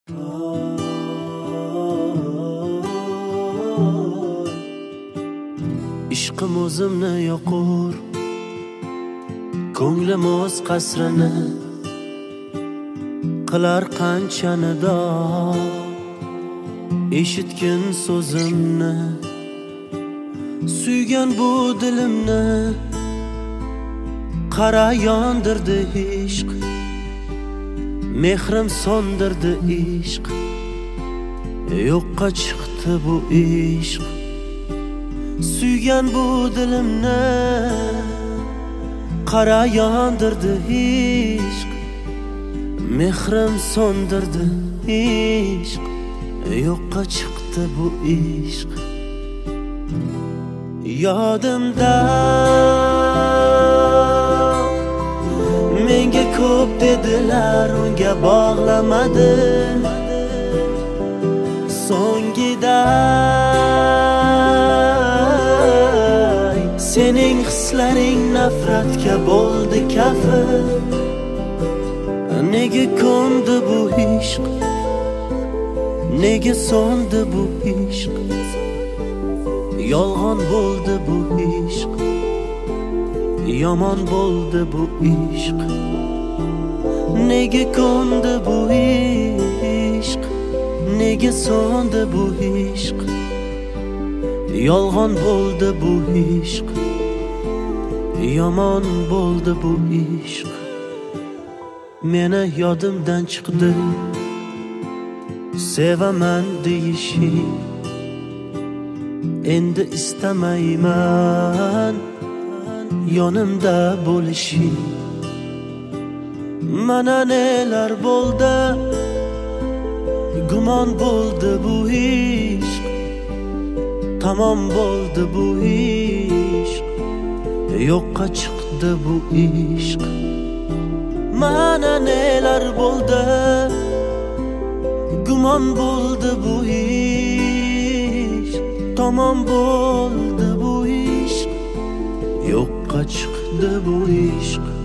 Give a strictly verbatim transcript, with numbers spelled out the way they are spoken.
Ishqim o'zimni yoqur, ko'nglim o'z qasrini qilar qanchani dod. Eshitgin so'zimni, suygan bu dilimni, qara yondirdi ishq, mehrim so'ndirdi ishq, yo'qqa chiqdi bu ishq. Suygan bu dilimni, qara yondirdi ishq, mehrim so'ndirdi ishq, yo'qqa chiqdi bu ishq. Yodimda menga ko'p dedilar, unga bog'lamadi. So'ngida sening hislaring nafratga bo'ldi kafi. Nega ko'ndi bu ishq, nega so'ndi bu ishq, yolg'on bo'ldi bu ishq, yomon bo'ldi bu ishq. Nega ko'ndi bu ishq, nega so'ndi bu ishq, yolg'on bo'ldi bu ishq, yomon bo'ldi bu ishq. Meni yodimdan chiqdi sevaman deyishing, endi istamayman yonimda bo'lishing. Mana nelar bo'ldi, gumon bo'ldi bu ishq, tamom bo'ldi bu ishq, yo'qqa chiqdi bu ishq. Mana nelar bo'ldi, gumon bo'ldi bu ishq, tamom bo'ldi bu ishq, yo'qqa chiqdi bu ishq.